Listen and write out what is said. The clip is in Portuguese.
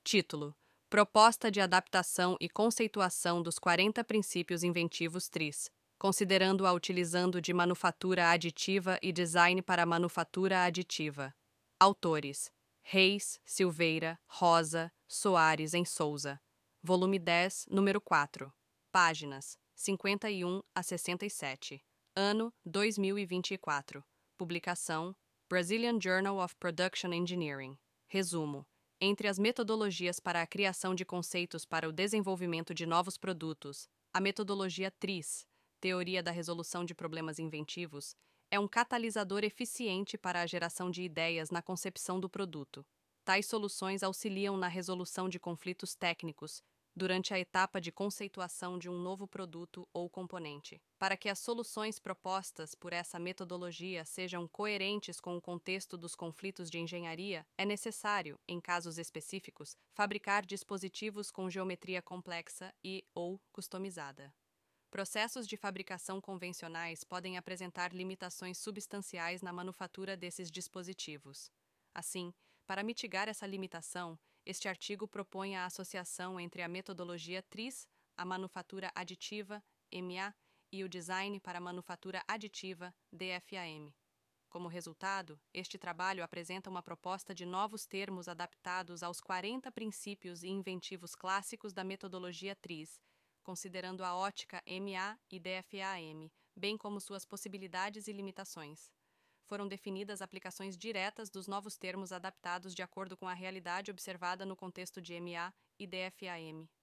Título: Proposta de adaptação e conceituação dos 40 princípios inventivos TRIS, considerando-a utilizando de manufatura aditiva e design para manufatura aditiva. Autores: Reis, Silveira, Rosa, Soares em Souza. Volume 10, número 4. Páginas 51 a 67. Ano 2024. Publicação: Brazilian Journal of Production Engineering. Resumo: entre as metodologias para a criação de conceitos para o desenvolvimento de novos produtos, a metodologia TRIS, Teoria da Resolução de Problemas Inventivos, é um catalisador eficiente para a geração de ideias na concepção do produto. Tais soluções auxiliam na resolução de conflitos técnicos durante a etapa de conceituação de um novo produto ou componente. Para que as soluções propostas por essa metodologia sejam coerentes com o contexto dos conflitos de engenharia, é necessário, em casos específicos, fabricar dispositivos com geometria complexa e/ou customizada. Processos de fabricação convencionais podem apresentar limitações substanciais na manufatura desses dispositivos. Assim, para mitigar essa limitação, este artigo propõe a associação entre a metodologia TRIS, a manufatura aditiva, MA, e o design para manufatura aditiva, DFAM. Como resultado, este trabalho apresenta uma proposta de novos termos adaptados aos 40 princípios e inventivos clássicos da metodologia TRIS, considerando a ótica MA e DFAM, bem como suas possibilidades e limitações. Foram definidas aplicações diretas dos novos termos adaptados de acordo com a realidade observada no contexto de MA e DFAM.